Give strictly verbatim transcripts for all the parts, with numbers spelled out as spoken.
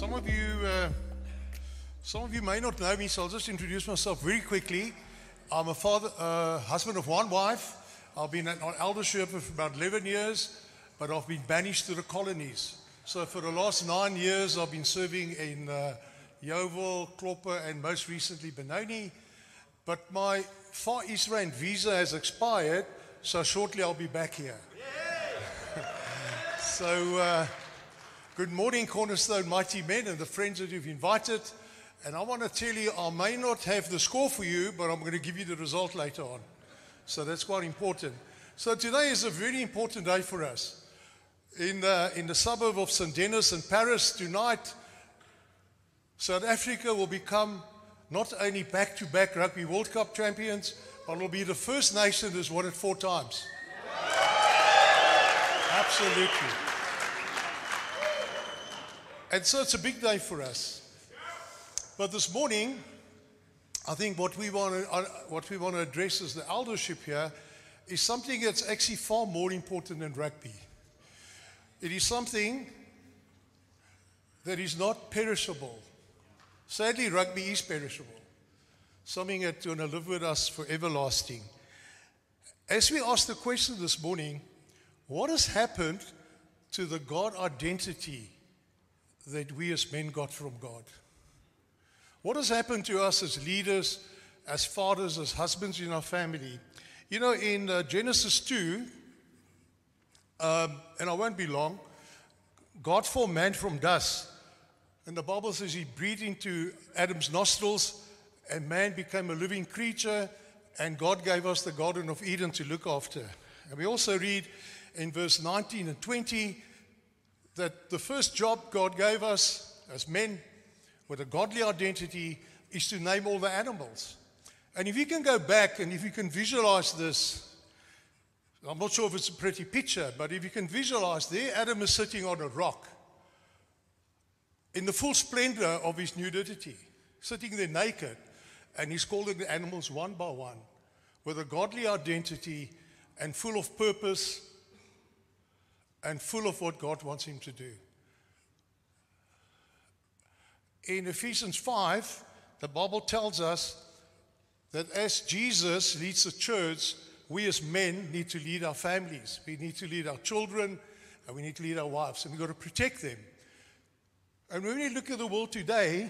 Some of you, uh, some of you may not know me, so I'll just introduce myself very quickly. I'm a father, uh, husband of one wife. I've been at eldership for about eleven years, but I've been banished to the colonies. So for the last nine years, I've been serving in uh, Yeovil, Klopper, and most recently Benoni. But my Far East Rand visa has expired, so shortly I'll be back here. so. Uh, Good morning, Cornerstone Mighty Men and the friends that you've invited. And I want to tell you, I may not have the score for you, but I'm going to give you the result later on. So that's quite important. So today is a very important day for us. In the, in the suburb of Saint Denis in Paris tonight, South Africa will become not only back-to-back Rugby World Cup champions, but will be the first nation that's won it four times. Absolutely. And so it's a big day for us. But this morning, I think what we want to, uh, what we want to address as the eldership here is something that's actually far more important than rugby. It is something that is not perishable. Sadly, rugby is perishable. Something that's going to live with us for everlasting. As we ask the question this morning, what has happened to the God identity that we as men got from God? What has happened to us as leaders, as fathers, as husbands in our family? You know, in uh, Genesis two, um, and I won't be long, God formed man from dust. And the Bible says he breathed into Adam's nostrils, and man became a living creature, and God gave us the Garden of Eden to look after. And we also read in verse nineteen and twenty, that the first job God gave us as men with a godly identity is to name all the animals. And if you can go back and if you can visualize this, I'm not sure if it's a pretty picture, but if you can visualize, there Adam is sitting on a rock in the full splendor of his nudity, sitting there naked, and he's calling the animals one by one with a godly identity and full of purpose and full of what God wants him to do. In Ephesians five, the Bible tells us that as Jesus leads the church, we as men need to lead our families. We need to lead our children, and we need to lead our wives, and we've got to protect them. And when we look at the world today,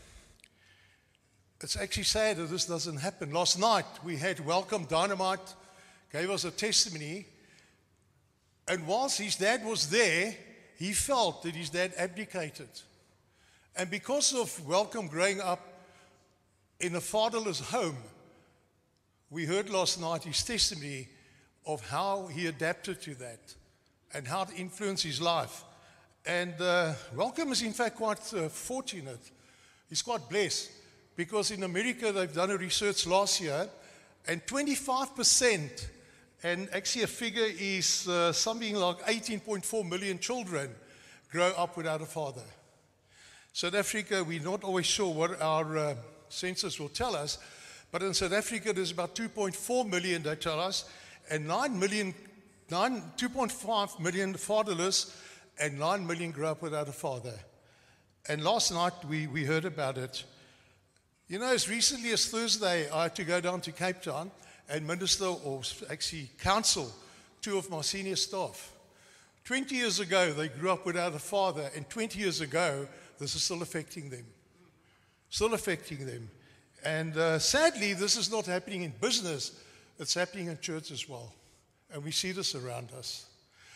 it's actually sad that this doesn't happen. Last night, we had Welcome Dynamite, gave us a testimony. And whilst his dad was there, he felt that his dad abdicated. And because of Welcome growing up in a fatherless home, we heard last night his testimony of how he adapted to that and how it influenced his life. And uh, Welcome is in fact quite uh, fortunate. He's quite blessed because in America they've done a research last year and twenty-five percent, and actually a figure is uh, something like eighteen point four million children grow up without a father. South Africa, we're not always sure what our uh, census will tell us, but in South Africa there's about two point four million, they tell us, and nine million, nine, two point five million fatherless, and nine million grow up without a father. And last night we, we heard about it. You know, as recently as Thursday, I had to go down to Cape Town and minister, or actually counsel, two of my senior staff. twenty years ago, they grew up without a father, and twenty years ago, this is still affecting them. Still affecting them. And uh, sadly, this is not happening in business, it's happening in church as well. And we see this around us.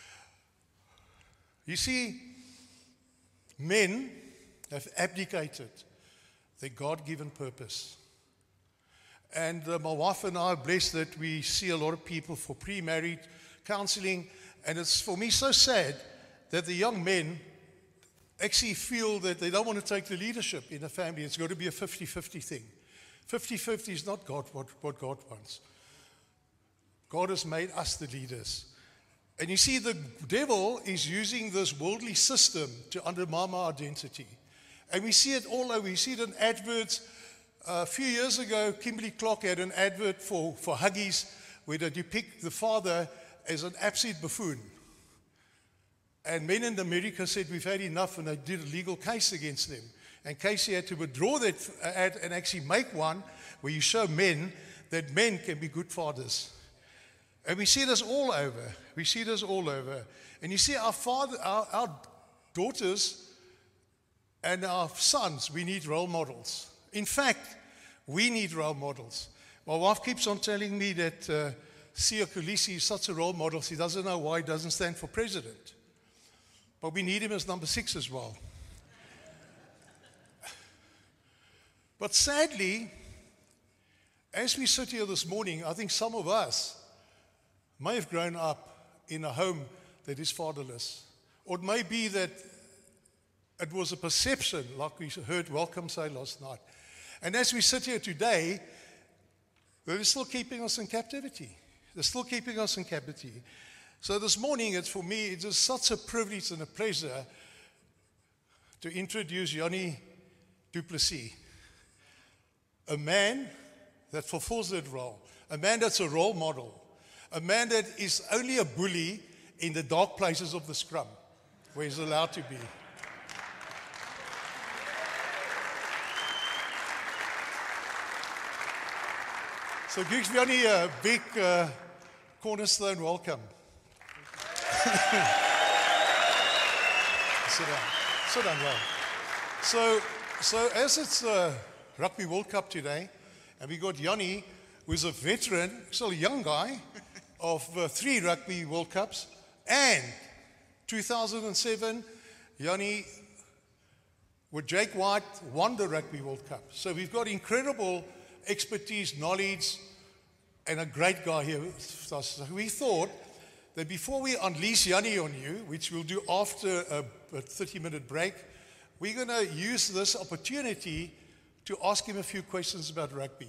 You see, men have abdicated their God-given purpose. And uh, my wife and I are blessed that we see a lot of people for pre-married counseling. And it's for me so sad that the young men actually feel that they don't want to take the leadership in a family. It's got to be a fifty-fifty thing. fifty-fifty is not God, what, what God wants. God has made us the leaders. And you see, the devil is using this worldly system to undermine our identity. And we see it all over. We see it in adverts. Uh, a few years ago, Kimberly Clark had an advert for, for Huggies where they depict the father as an absolute buffoon. And men in America said, we've had enough, and they did a legal case against them. And Casey had to withdraw that ad and actually make one where you show men that men can be good fathers. And we see this all over. We see this all over. And you see, our father, our, our daughters and our sons, we need role models. In fact, we need role models. My wife keeps on telling me that uh, Siya Kolisi is such a role model, she doesn't know why he doesn't stand for president. But we need him as number six as well. But sadly, as we sit here this morning, I think some of us may have grown up in a home that is fatherless. Or it may be that it was a perception, like we heard Welcome say last night. And as we sit here today, they're still keeping us in captivity. They're still keeping us in captivity. So this morning, it's for me, it's just such a privilege and a pleasure to introduce Jannie du Plessis, a man that fulfills that role, a man that's a role model, a man that is only a bully in the dark places of the scrum, where he's allowed to be. So give Jannie a big uh, cornerstone welcome. Sit down. Sit down, well. So, so as it's uh, Rugby World Cup today, and we got Jannie, who's a veteran, still a young guy, of uh, three Rugby World Cups, and two thousand seven, Jannie, with Jake White, won the Rugby World Cup. So we've got incredible expertise, knowledge, and a great guy here with us. So we thought that before we unleash Jannie on you, which we'll do after a thirty-minute break, we're going to use this opportunity to ask him a few questions about rugby.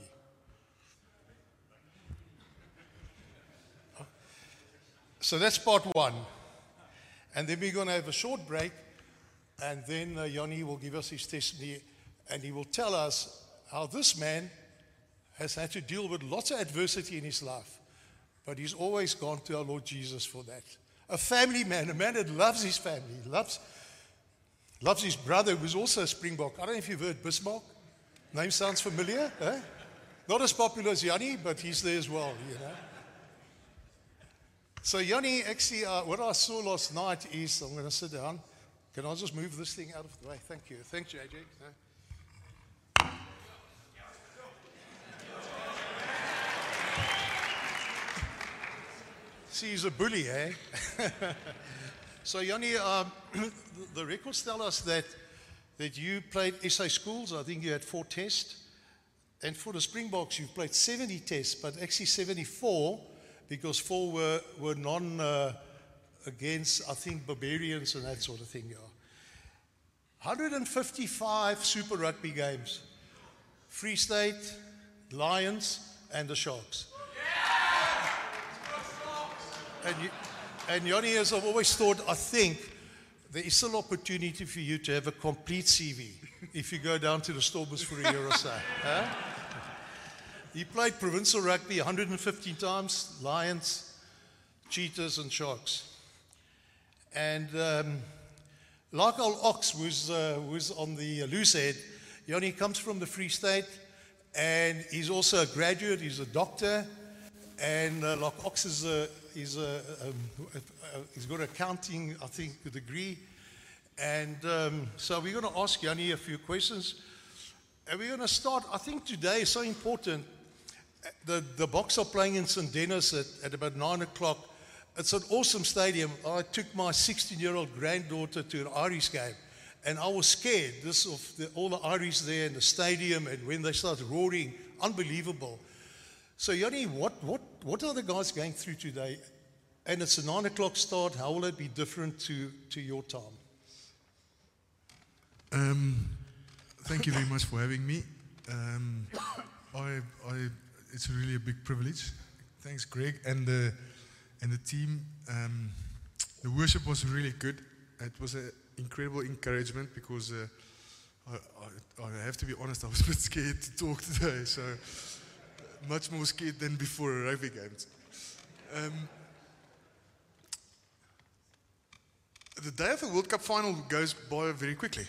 So that's part one. And then we're going to have a short break, and then uh, Jannie will give us his testimony, and he will tell us how this man has had to deal with lots of adversity in his life, but he's always gone to our Lord Jesus for that. A family man, a man that loves his family, loves, loves his brother, who's also a Springbok. I don't know if you've heard Bismarck. Name sounds familiar, eh? Not as popular as Jannie, but he's there as well, you know. So Jannie, actually, uh, what I saw last night is, I'm going to sit down. Can I just move this thing out of the way? Thank you. Thanks, J J. No? See, he's a bully, eh? So, Jannie, um, the records tell us that, that you played S A schools. I think you had four tests. And for the Springboks, you've played seventy tests, but actually seventy-four, because four were, were non uh, against, I think, barbarians and that sort of thing. Yeah. one hundred fifty-five Super Rugby games. Free State, Lions, and the Sharks. And, you, and Jannie, as I've always thought, I think there is still opportunity for you to have a complete C V if you go down to the Stormers for a year or so. Huh? He played provincial rugby one hundred fifteen times, Lions, Cheetahs, and Sharks. And um, like old Ox, who's, uh, who's on the loose head, Jannie comes from the Free State, and he's also a graduate, he's a doctor, and uh, like Ox is a He's, a, um, a, a, he's got an accounting, I think, a degree. And um, so we're going to ask Jannie a few questions. And we're going to start, I think today is so important. The, the Boks are playing in Saint Denis at, at about nine o'clock. It's an awesome stadium. I took my sixteen-year-old granddaughter to an Irish game. And I was scared. This of the, all the Irish there in the stadium, and when they start roaring, unbelievable. So, Jannie, what, what, what are the guys going through today? And it's a nine o'clock start. How will it be different to, to your time? Um, thank you very much for having me. Um, I, I, it's really a big privilege. Thanks, Greg, and the, and the team. Um, the worship was really good. It was an incredible encouragement because uh, I, I, I have to be honest, I was a bit scared to talk today. So. Much more scared than before a rugby game. Um, the day of the World Cup final goes by very quickly.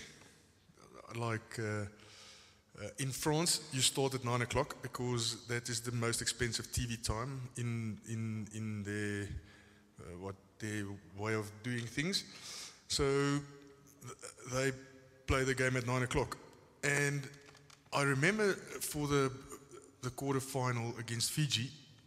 Like uh, uh, in France, you start at nine o'clock because that is the most expensive T V time in in in their uh, what their way of doing things. So th- they play the game at nine o'clock, and I remember for the the quarter final against Fiji,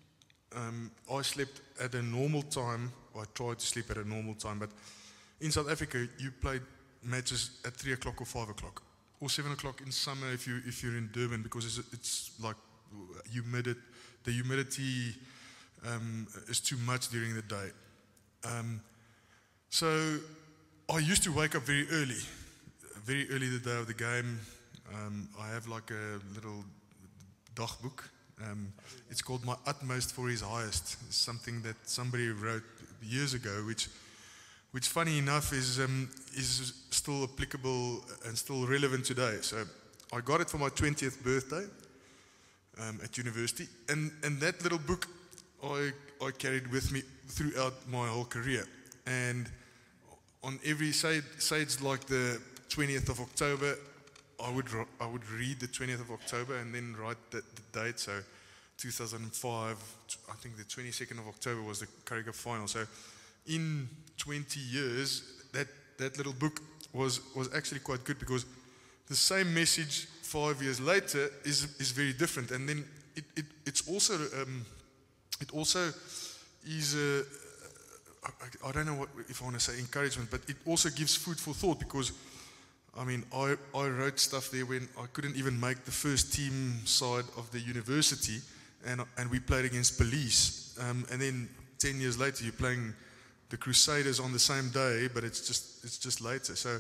um, I slept at a normal time. I tried to sleep at a normal time, but in South Africa, you played matches at three o'clock or five o'clock, or seven o'clock in summer if you if you're in Durban, because it's, it's like humidity. The humidity um, is too much during the day. Um, so I used to wake up very early, very early the day of the game. Um, I have like a little dagboek. Um, it's called My Utmost for His Highest. It's something that somebody wrote years ago, which, which funny enough is um, is still applicable and still relevant today. So I got it for my twentieth birthday um, at university, and and that little book I I carried with me throughout my whole career. And on every say say it's like the twentieth of October, I would I would read the twentieth of October and then write the, the date. So two thousand five, I think the twenty-second of October was the Currie Cup final. So in twenty years, that, that little book was, was actually quite good, because the same message five years later is is very different. And then it, it it's also um, it also is a, I, I don't know what if I want to say encouragement, but it also gives food for thought, because I mean, I, I wrote stuff there when I couldn't even make the first team side of the university, and and we played against Police. Um, and then ten years later, you're playing the Crusaders on the same day, but it's just it's just later. So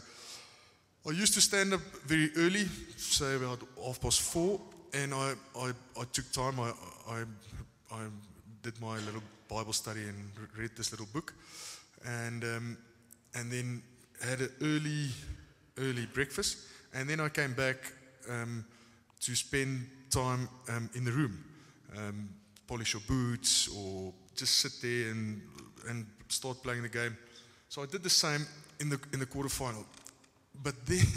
I used to stand up very early, say about half past four, and I, I, I took time. I, I I did my little Bible study and read this little book, and um, and then had an early. early breakfast, and then I came back um, to spend time um, in the room, um, polish your boots, or just sit there and and start playing the game. So I did the same in the in the quarterfinal, but then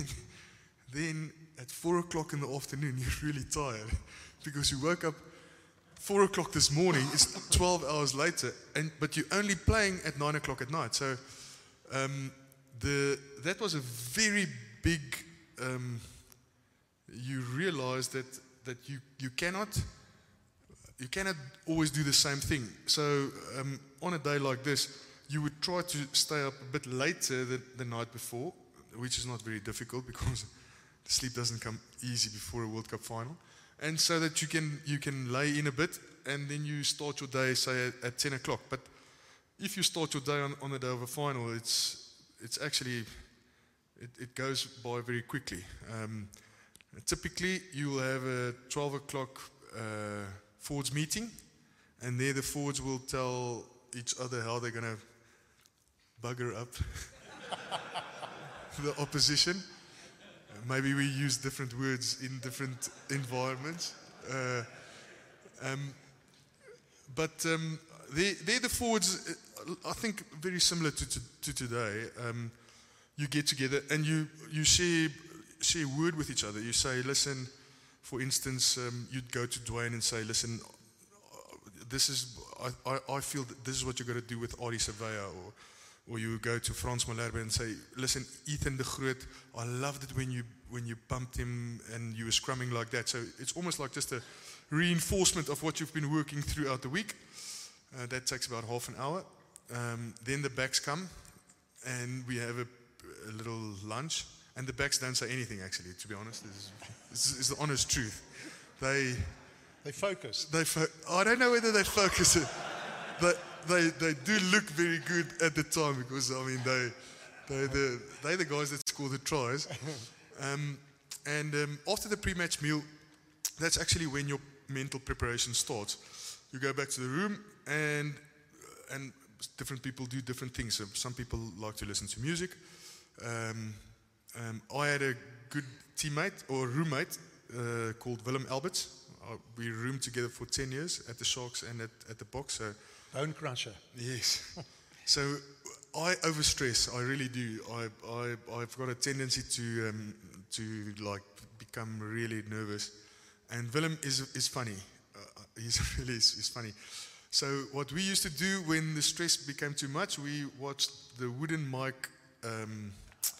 then at four o'clock in the afternoon you're really tired because you woke up four o'clock this morning. It's twelve hours later, and but you're only playing at nine o'clock at night. So. Um, The, that was a very big, um, you realize that, that you, you cannot you cannot always do the same thing. So um, on a day like this, you would try to stay up a bit later the, the night before, which is not very difficult because the sleep doesn't come easy before a World Cup final. And so that you can you can lay in a bit, and then you start your day, say, at, at ten o'clock. But if you start your day on, on the day of a final, it's It's actually, it, it goes by very quickly. Um, typically, you'll have a twelve o'clock uh, forwards meeting, and there the forwards will tell each other how they're going to bugger up the opposition. Uh, maybe we use different words in different environments. Uh, um, but um, they're, they're the forwards. I think very similar to, to, to today. Um, you get together and you, you share, share word with each other. You say, listen, for instance, um, you'd go to Dwayne and say, listen, this is, I, I, I feel that this is what you're going to do with Arie Savea. Or, or you go to Frans Malherbe and say, listen, Ethan de Groot, I loved it when you, when you bumped him and you were scrumming like that. So it's almost like just a reinforcement of what you've been working throughout the week. Uh, that takes about half an hour. Um, then the backs come, and we have a, a little lunch. And the backs don't say anything, actually, to be honest. This is, this is the honest truth. They They focus. They fo- I don't know whether they focus it. They, they they do look very good at the time, because I mean they they the they the guys that score the tries. Um, and um, after the pre-match meal, that's actually when your mental preparation starts. You go back to the room, and and different people do different things. So some people like to listen to music. Um, um, I had a good teammate or roommate uh, called Willem Alberts. Uh, we roomed together for ten years at the Sharks and at, at the Boks. So Bone crusher. yes. So I overstress. I really do. I, I, I've got a tendency to um, to like become really nervous. And Willem is is funny. Uh, he's really is, is funny. So what we used to do when the stress became too much, we watched the wooden mic, um,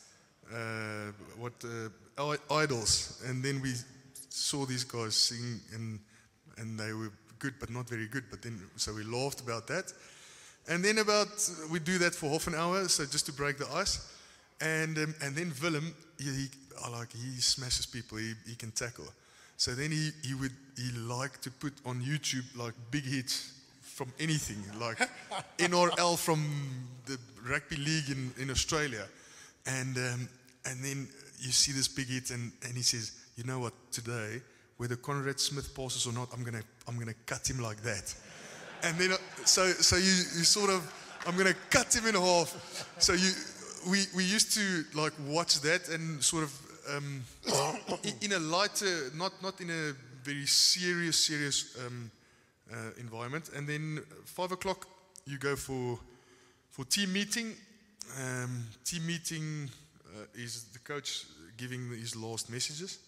uh, what uh, idols, and then we saw these guys sing, and and they were good, but not very good. But then, so we laughed about that. And then about, we do that for half an hour, so just to break the ice. And um, and then Willem, he, he, I like, he smashes people, he, he can tackle. So then he, he would, he liked to put on YouTube like big hits from anything, like N R L from the rugby league in, in Australia. And um, and then you see this big hit, and, and he says, you know what, today, whether Conrad Smith passes or not, I'm gonna I'm gonna cut him like that. And then, uh, so so you, you sort of, I'm going to cut him in half. So you, we we used to like watch that and sort of um, in, in a lighter, not not in a very serious serious um, uh, environment. And then five o'clock, you go for for team meeting. Um, team meeting uh, is the coach giving his last messages.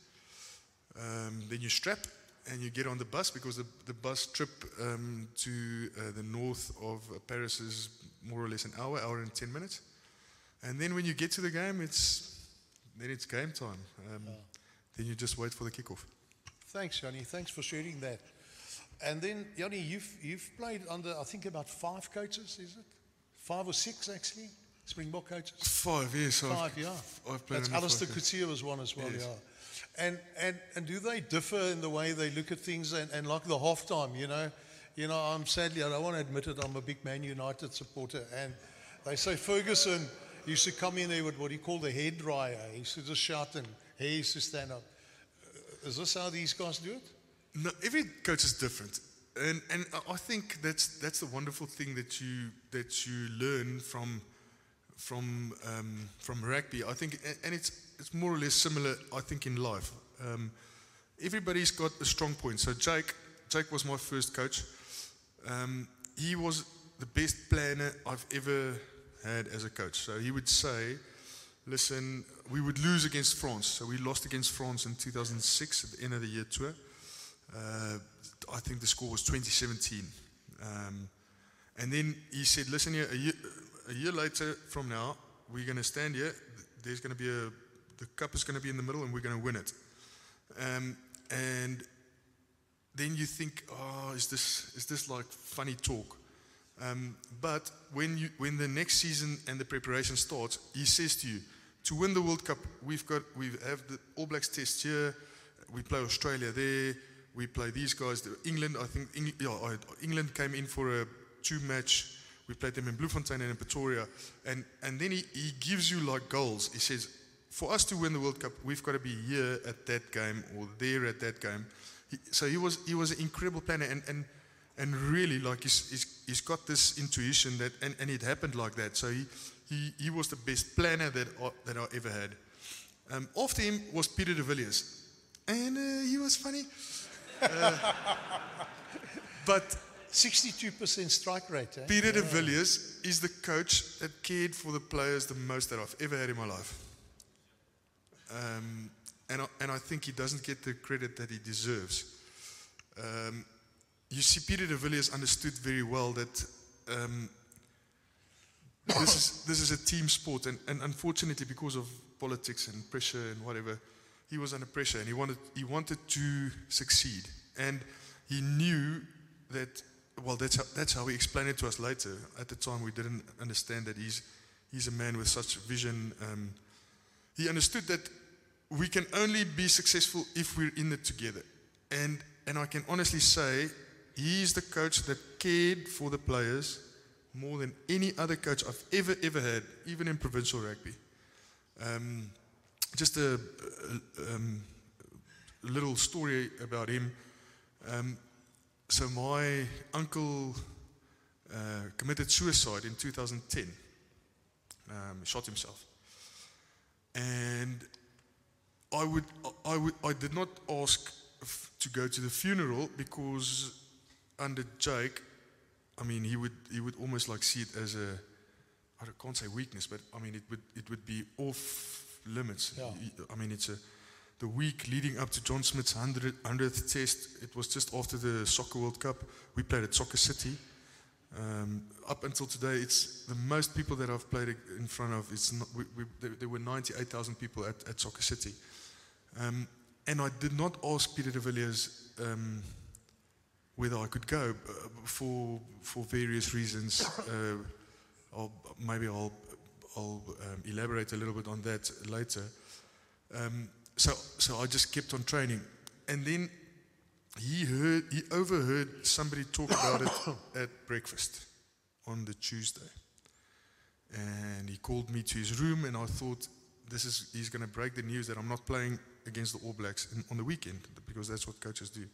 Um, then you strap. And you get on the bus, because the, the bus trip um, to uh, the north of uh, Paris is more or less an hour, hour and ten minutes. And then when you get to the game, it's then it's game time. Um, oh. Then you just wait for the kickoff. Thanks, Yanni. Thanks for sharing that. And then, Yanni, you've you've played under, I think, about five coaches, is it? Five or six, actually? Springbok coaches? Five, yes. Five, I've, yeah. I've played That's under Alistair five, Coetzee was one as well, yes. yeah. And, and and do they differ in the way they look at things, and, and like the halftime, you know? You know, I'm sadly, I don't want to admit it, I'm a big Man United supporter, and they say Ferguson used to come in there with what he called the hair dryer. He used to just shout and hair used to stand up. Is this how these guys do it? No, every coach is different. And and I think that's that's the wonderful thing that you that you learn from from um, from rugby. I think, and it's it's more or less similar, I think, in life. Um, everybody's got a strong point. So Jake, Jake was my first coach. Um, he was the best planner I've ever had as a coach. So he would say, listen, we would lose against France. So we lost against France in two thousand six at the end of the year tour. Uh, I think the score was twenty seventeen. Um, and then he said, listen here, a year, a year later from now, we're going to stand here. There's going to be a, the cup is going to be in the middle, and we're going to win it. Um, and then you think, oh, is this is this like funny talk? Um, but when you when the next season and the preparation starts, he says to you, to win the World Cup, we've got we have the All Blacks test here. We play Australia there. We play these guys. England, I think, England, yeah, England came in for a two-match. We played them in Bloemfontein and in Pretoria. And, and then he, he gives you like goals. He says, for us to win the World Cup, we've got to be here at that game or there at that game. He, so he was he was an incredible planner. And, and, and really, like, he's, he's, he's got this intuition that, and, and it happened like that. So he, he, he was the best planner that I, that I ever had. Um, after him was Peter de Villiers. And uh, he was funny. Uh, but sixty-two percent strike rate. Eh? Peter yeah. de Villiers is the coach that cared for the players the most that I've ever had in my life. Um, and, I, and I think he doesn't get the credit that he deserves. Um, you see, Peter de Villiers understood very well that um, this is this is a team sport, and, and unfortunately, because of politics and pressure and whatever, he was under pressure, and he wanted he wanted to succeed, and he knew that. Well, that's how, that's how he explained it to us later. At the time, we didn't understand that he's he's a man with such vision. Um, he understood that we can only be successful if we're in it together, and and I can honestly say he's the coach that cared for the players more than any other coach I've ever ever had, even in provincial rugby. Um, Just a, a, um, a little story about him. Um, so my uncle uh, committed suicide in two thousand ten. Um, shot himself, and I would, I would, I did not ask f- to go to the funeral because under Jake, I mean, he would, he would almost like see it as a, I can't say weakness, but I mean, it would it would be off limits. Yeah. I mean, it's a, the week leading up to John Smith's hundredth test, it was just after the Soccer World Cup. We played at Soccer City. Um, up until today, it's the most people that I've played in front of. It's not, we, we, there, there were ninety-eight thousand people at, at Soccer City. Um, and I did not ask Peter de Villiers um, whether I could go uh, for for various reasons. Uh, I'll, maybe I'll, I'll um, elaborate a little bit on that later. Um, so, so I just kept on training. And then he heard, he overheard somebody talk about it at breakfast on the Tuesday. And he called me to his room, and I thought, this is, he's going to break the news that I'm not playing against the All Blacks in, on the weekend, because that's what coaches do.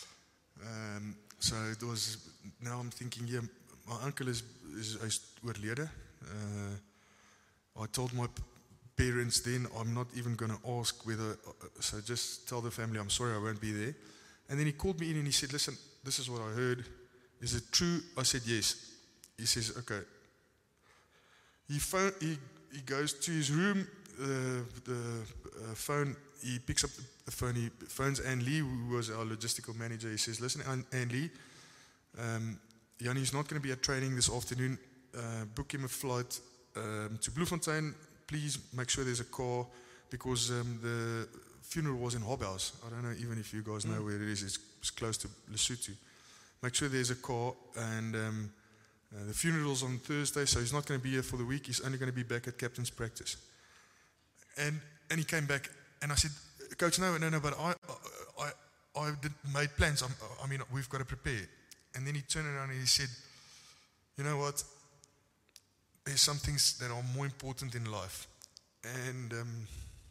Um, so it was, now I'm thinking, yeah, my uncle is, is, is oorlede. Uh, I told my p- parents then, I'm not even going to ask whether, uh, so just tell the family, I'm sorry, I won't be there. And then he called me in and he said, listen, this is what I heard. Is it true? I said, yes. He says, okay. He, phone, he, he goes to his room, uh, the uh, phone, he picks up the phone, he phones Anne Lee, who was our logistical manager. He says, listen, Anne, Anne Lee, um, Jannie's not going to be at training this afternoon. Uh, book him a flight um, to Bloemfontein. Please make sure there's a car, because um, the funeral was in Hobhouse. I don't know even if you guys know where it is. It's, it's close to Lesotho. Make sure there's a car, and um, uh, the funeral's on Thursday, so he's not going to be here for the week. He's only going to be back at captain's practice. And and he came back, and I said, Coach, no, no, no, but I I I did, made plans. I'm, I mean, we've got to prepare. And then he turned around and he said, you know what? There's some things that are more important in life. And um,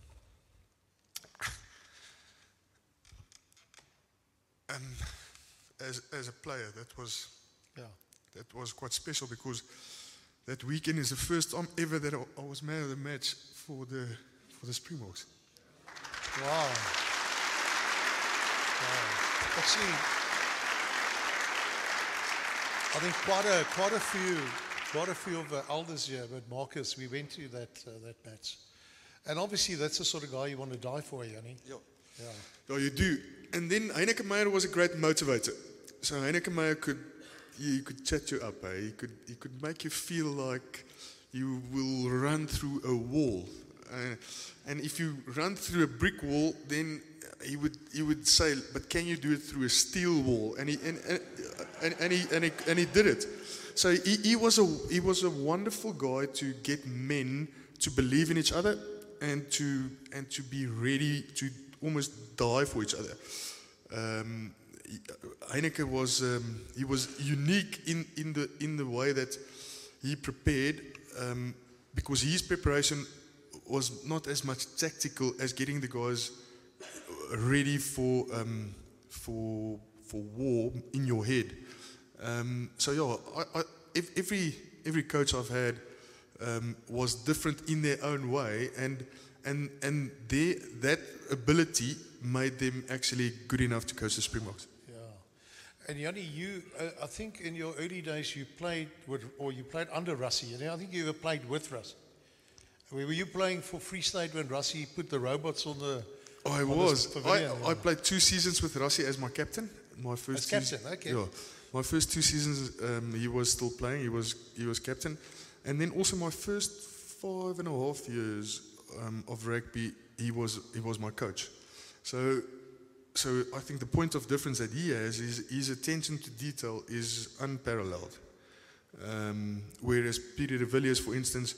and as as a player, that was Yeah. that was quite special, because that weekend is the first time ever that I, I was man of the match for the for the Springboks. Wow. Wow. Actually, I think quite a quite a few quite a few of the elders here, but Marcus, we went to that uh, that match, and obviously that's the sort of guy you want to die for, Jannie. Yeah. Yeah. Yeah, you do. And then Heineke Meyer was a great motivator. So Heineke Meyer could, he could chat you up. Eh? He could, he could make you feel like you will run through a wall. Uh, and if you run through a brick wall, then he would, he would say, "But can you do it through a steel wall?" And he, and, and, and, and he, and he, and he did it. So he, he was a, he was a wonderful guy to get men to believe in each other, and to, and to be ready to almost die for each other. Um, Heineke was um, he was unique in, in the in the way that he prepared, um, because his preparation was not as much tactical as getting the guys ready for um, for for war in your head. Um, so yeah, I, I, every every coach I've had um, was different in their own way, and and and they, that ability made them actually good enough to coach the Springboks. Yeah. And Jannie, you, uh, I think in your early days you played with, or you played under Rassie. And I think you ever played with Rassie. Were you playing for Free State when Rassie put the robots on the? I on was. the pavilion, I, yeah. I played two seasons with Rassie as my captain. My first As two, captain, okay. Yeah, my first two seasons um, he was still playing. He was he was captain, and then also my first five and a half years um, of rugby, he was he was my coach. So, so I think the point of difference that he has is his attention to detail is unparalleled. Um, whereas Peter de Villiers, for instance,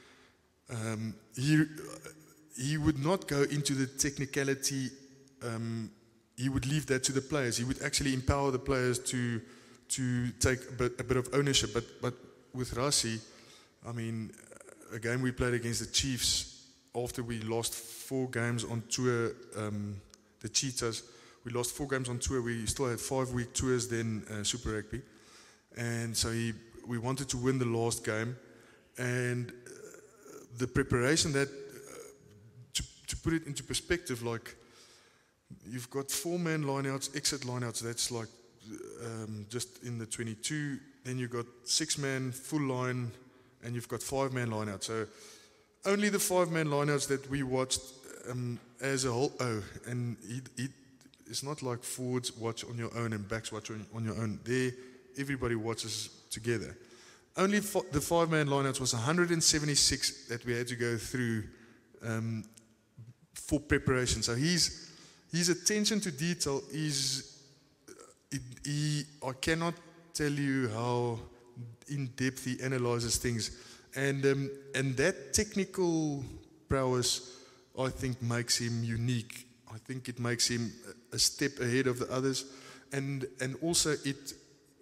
um, he he would not go into the technicality. Um, he would leave that to the players. He would actually empower the players to to take a bit, a bit of ownership. But but with Rassie, I mean, a game we played against the Chiefs. After we lost four games on tour, um, the Cheetahs, we lost four games on tour. We still had five-week tours then, uh, Super Rugby. And so he, we wanted to win the last game. And uh, the preparation that, uh, to, to put it into perspective, like, you've got four-man lineouts, exit lineouts, that's like um, just in the twenty-two. Then you've got six-man full line and you've got five-man lineouts. So only the five-man lineouts that we watched um, as a whole. Oh, and it, it, it's not like forwards watch on your own and backs watch on, on your own. There, everybody watches together. Only fo- the five-man lineouts was one hundred seventy-six that we had to go through um, for preparation. So his his attention to detail is, it, he, I cannot tell you how in depth he analyzes things, and um, and that technical prowess, I think, makes him unique. I think it makes him a step ahead of the others, and and also it.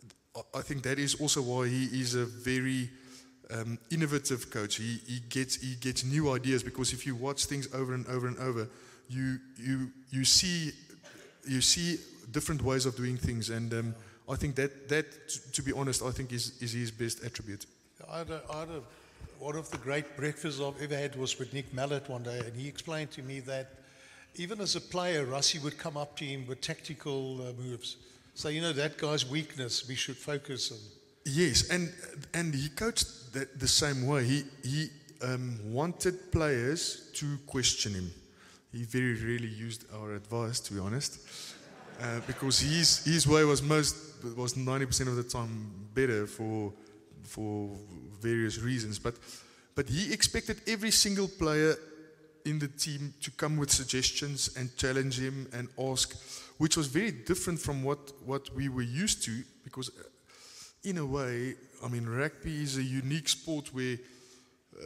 I think that is also why he is a very um, innovative coach. He he gets he gets new ideas, because if you watch things over and over and over, you you you see you see different ways of doing things, and um, I think that that to be honest, I think is is his best attribute. I had, a, I had a, one of the great breakfasts I've ever had was with Nick Mallet one day, and he explained to me that even as a player, Rassie would come up to him with tactical uh, moves. So, you know, that guy's weakness, we should focus on. Yes, and and he coached the, the same way. He he um, wanted players to question him. He very rarely used our advice, to be honest, uh, because his his way was most was ninety percent of the time better for for various reasons. But but he expected every single player in the team to come with suggestions and challenge him and ask, which was very different from what, what we were used to, because in a way, I mean, rugby is a unique sport where uh,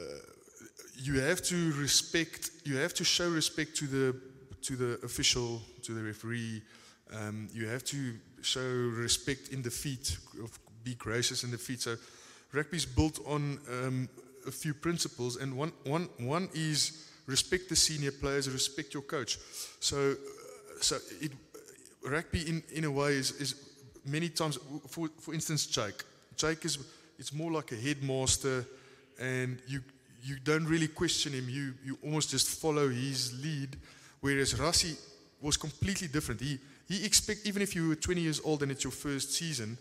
you have to respect, you have to show respect to the to the official, to the referee. Um, you have to show respect in defeat, be gracious in defeat. So rugby is built on um, a few principles, and one one one is respect the senior players, respect your coach. So, so it, rugby in, in a way is, is many times, for for instance, Jake. Jake is it's more like a headmaster, and you you don't really question him. You you almost just follow his lead. Whereas Rassie was completely different. He he expect even if you were twenty years old and it's your first season,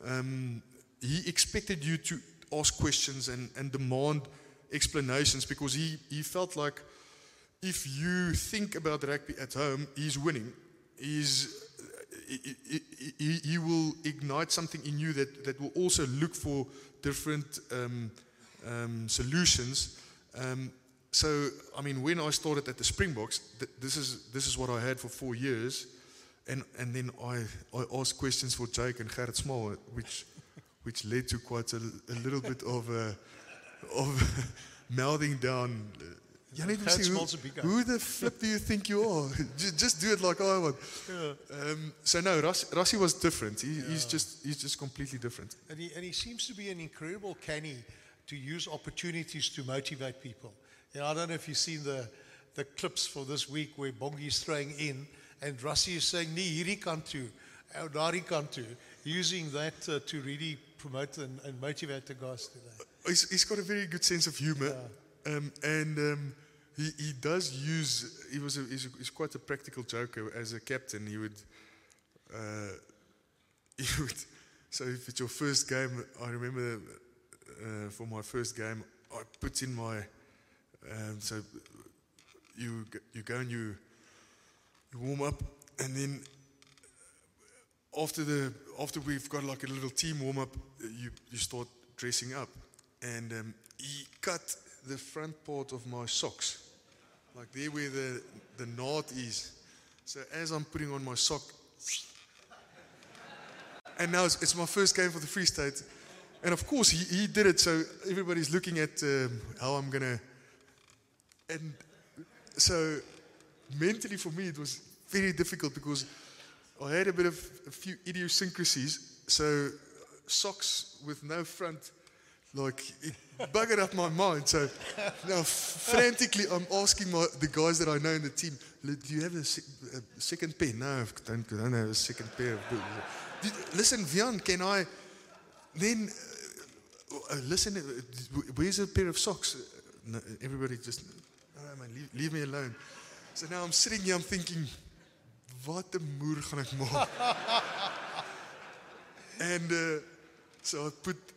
um, he expected you to ask questions and, and demand explanations, because he, he felt like if you think about rugby at home, he's winning. He's, he, he, he will ignite something in you that, that will also look for different um, um, solutions. Um, so, I mean, when I started at the Springboks, th- this is this is what I had for four years, and and then I, I asked questions for Jake and Gerrit Small, which which led to quite a, a little bit of a, of mouthing down. Uh, who, who the flip do you think you are? just, just do it like I want. Yeah. Um, so no, Rassie, Rassie was different. He, yeah. He's just he's just completely different. And he and he seems to be an incredible canny to use opportunities to motivate people. You know, I don't know if you've seen the the clips for this week where Bongi's throwing in and Rassie is saying, "Nee, hierdie kant toe, ou daardie kant toe," using that uh, to really promote and, and motivate the guys today. He's, he's got a very good sense of humor, yeah. um, and um, he he does use. He was a, he's, a, he's quite a practical joker as a captain. He would, uh, he would. So if it's your first game, I remember uh, for my first game, I put in my. Um, so you you go and you, you warm up, and then after the after we've got like a little team warm up, you you start dressing up, and um, he cut the front part of my socks, like there where the the knot is. So as I'm putting on my sock, and now it's, it's my first game for the Free State, and of course he he did it. So everybody's looking at um, how I'm gonna. And so mentally for me it was very difficult, because I had a bit of a few idiosyncrasies. So socks with no front, like it buggered up my mind. So now frantically I'm asking my, the guys that I know in the team, do you have a, sec- a second pair? No, I don't, I don't have a second pair of boots. Listen, Vian, can I then, uh, listen, uh, where's a pair of socks? No, everybody just... Oh, man, leave, leave me alone. So now I'm sitting here, I'm thinking, wat 'n moer gaan ek maak? And uh, so I put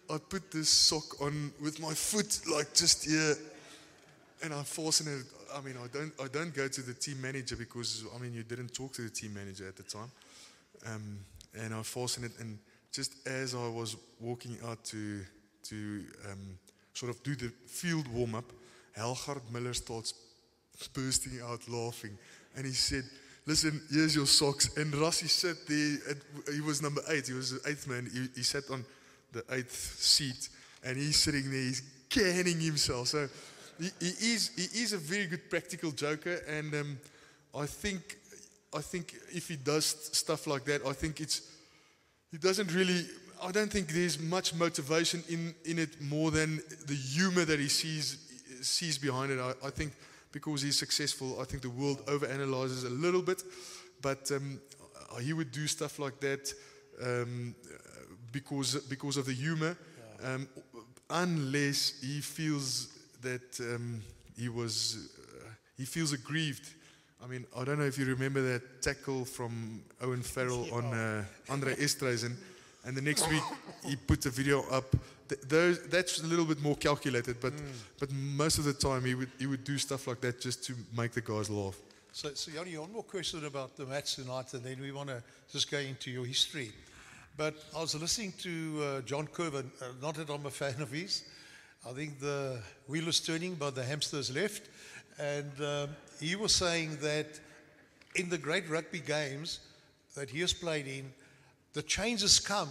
I put this sock on with my foot like just here, and I fasten it. I mean, I don't, I don't go to the team manager because I mean, you didn't talk to the team manager at the time, um, and I fasten it. And just as I was walking out to to um, sort of do the field warm up, Helgard Miller starts bursting out laughing, and he said, "Listen, here's your socks." And Rassie sat there. At, he was number eight. He was the eighth man. He, he sat on the eighth seat, and he's sitting there. He's canning himself. So he, he is he is a very good practical joker, and um, I think I think if he does stuff like that, I think it's he doesn't really. I don't think there's much motivation in in it more than the humor that he sees sees behind it. I, I think. Because he's successful, I think the world overanalyzes a little bit, but um, he would do stuff like that um, because because of the humor, um, unless he feels that um, he was uh, he feels aggrieved. I mean, I don't know if you remember that tackle from Owen Farrell on uh, Andre Estreisen, and the next week he put a video up. Th- those, that's a little bit more calculated, but mm. but most of the time he would he would do stuff like that just to make the guys laugh. So, so Jannie, one more question about the match tonight, and then we want to just go into your history. But I was listening to uh, John Curvin, uh, not that I'm a fan of his. I think the wheel is turning, but the hamster's left. And um, he was saying that in the great rugby games that he has played in, the changes come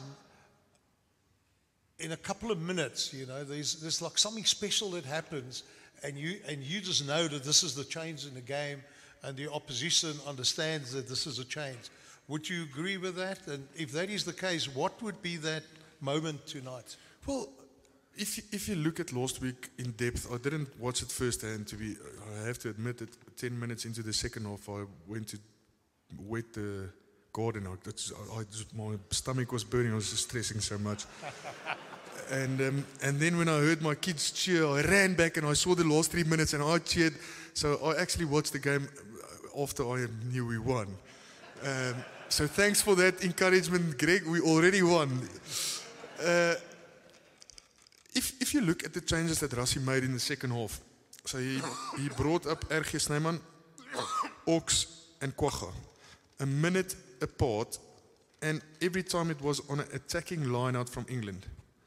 in a couple of minutes. You know, there's there's like something special that happens, and you and you just know that this is the change in the game, and the opposition understands that this is a change. Would you agree with that? And if that is the case, what would be that moment tonight? Well, if you, if you look at last week in depth, I didn't watch it firsthand. To be, I have to admit that ten minutes into the second half, I went to wet the garden. I, that's, I, I just, my stomach was burning. I was just stressing so much. and um, and then when I heard my kids cheer, I ran back and I saw the last three minutes and I cheered. So I actually watched the game after I knew we won. Um, so thanks for that encouragement, Greg. We already won. Uh, if if you look at the changes that Rassie made in the second half, so he he brought up R G Snyman, Ox, and Kwagga a minute apart, and every time it was on an attacking line out from England.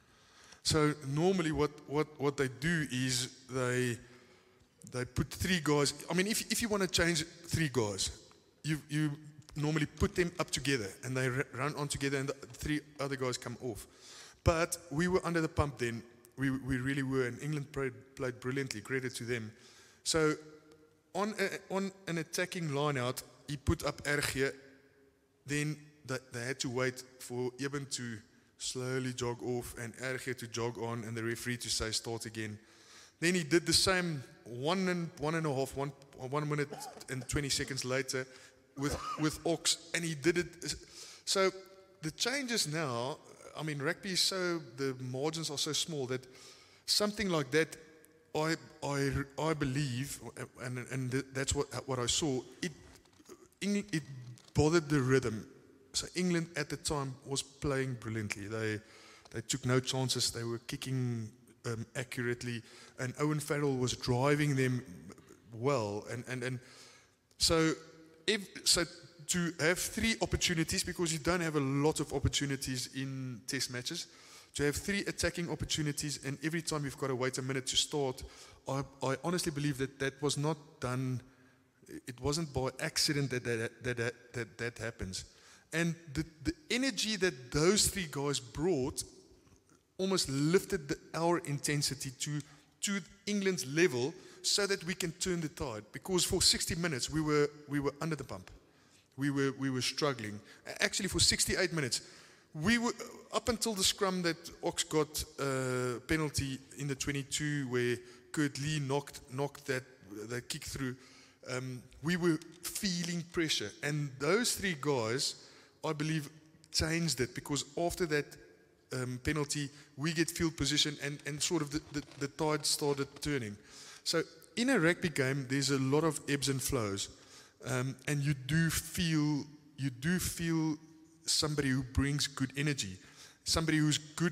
So normally what, what, what they do is they they put three guys. I mean, if if you want to change three guys, you you normally put them up together and they r- run on together, and the three other guys come off. But we were under the pump then. We we really were, and England played, played brilliantly. Credit to them. So on a, on an attacking line out, he put up R G. Then they, they had to wait for Eben to slowly jog off and R G to jog on, and the referee to say start again. Then he did the same one and one and a half, one one minute and twenty seconds later with with Ox, and he did it. So the changes now. I mean, rugby is so, the margins are so small that something like that, I I I believe, and and that's what what I saw. It it bothered the rhythm. So England at the time was playing brilliantly. They they took no chances. They were kicking um, accurately, and Owen Farrell was driving them well. And and and so if so. To have three opportunities, because you don't have a lot of opportunities in test matches, to have three attacking opportunities, and every time you've got to wait a minute to start, I, I honestly believe that that was not done. It wasn't by accident that that that that, that, that happens. And the, the energy that those three guys brought almost lifted the, our intensity to to England's level, so that we can turn the tide. Because for sixty minutes we were we were under the pump. We were we were struggling. Actually, for sixty-eight minutes, we were up until the scrum that Ox got a penalty in the twenty-two, where Kurt Lee knocked knocked that that kick through. Um, we were feeling pressure, and those three guys, I believe, changed it, because after that um, penalty, we get field position, and and sort of the, the the tide started turning. So in a rugby game, there's a lot of ebbs and flows. Um, and you do feel you do feel somebody who brings good energy, somebody who's good at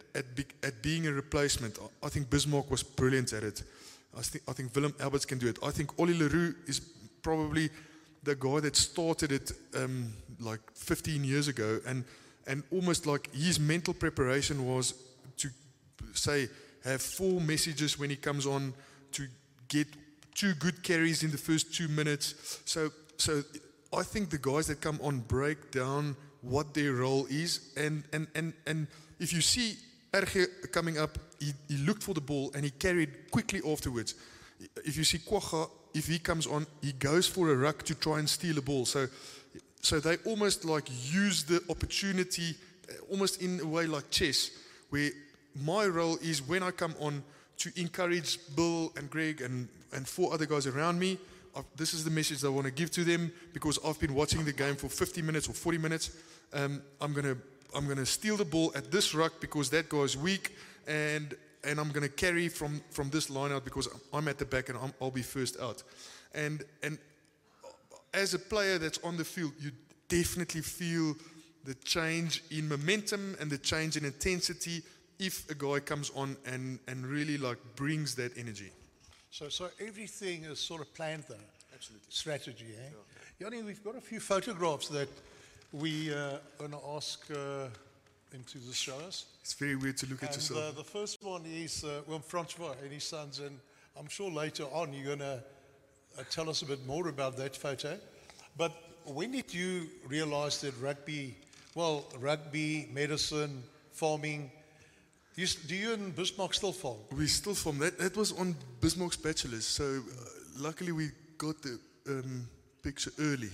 at, be, at being a replacement. I, I think Bismarck was brilliant at it. I think, I think Willem Alberts can do it. I think Ollie Leroux is probably the guy that started it um, like fifteen years ago, and and almost like his mental preparation was to say have four messages when he comes on, to get two good carries in the first two minutes. So so I think the guys that come on break down what their role is, and and and and if you see Erge coming up, he, he looked for the ball and he carried quickly afterwards. If you see Kwagga, if he comes on, he goes for a ruck to try and steal a ball. So, so they almost like use the opportunity, almost in a way like chess, where my role is when I come on to encourage Bill and Greg and, and four other guys around me. I've, this is the message I want to give to them, because I've been watching the game for fifty minutes or forty minutes. Um, I'm going to I'm going to steal the ball at this ruck because that guy is weak, and and I'm going to carry from, from this line out because I'm at the back and I'm, I'll be first out. And and as a player that's on the field, you definitely feel the change in momentum and the change in intensity if a guy comes on and, and really like brings that energy. So, so everything is sort of planned there. Absolutely. Strategy, eh? Yeah. Yanni, we've got a few photographs that we uh, going to ask uh, him to show us. It's very weird to look and at yourself. Uh, the first one is uh, well, Francois and his sons, and I'm sure later on you're going to uh, tell us a bit more about that photo. But when did you realize that rugby, well, rugby, medicine, farming, you, do you and Bismarck still farm? We still farm. That, that was on Bismarck's bachelor's, so uh, luckily we got the um, picture early.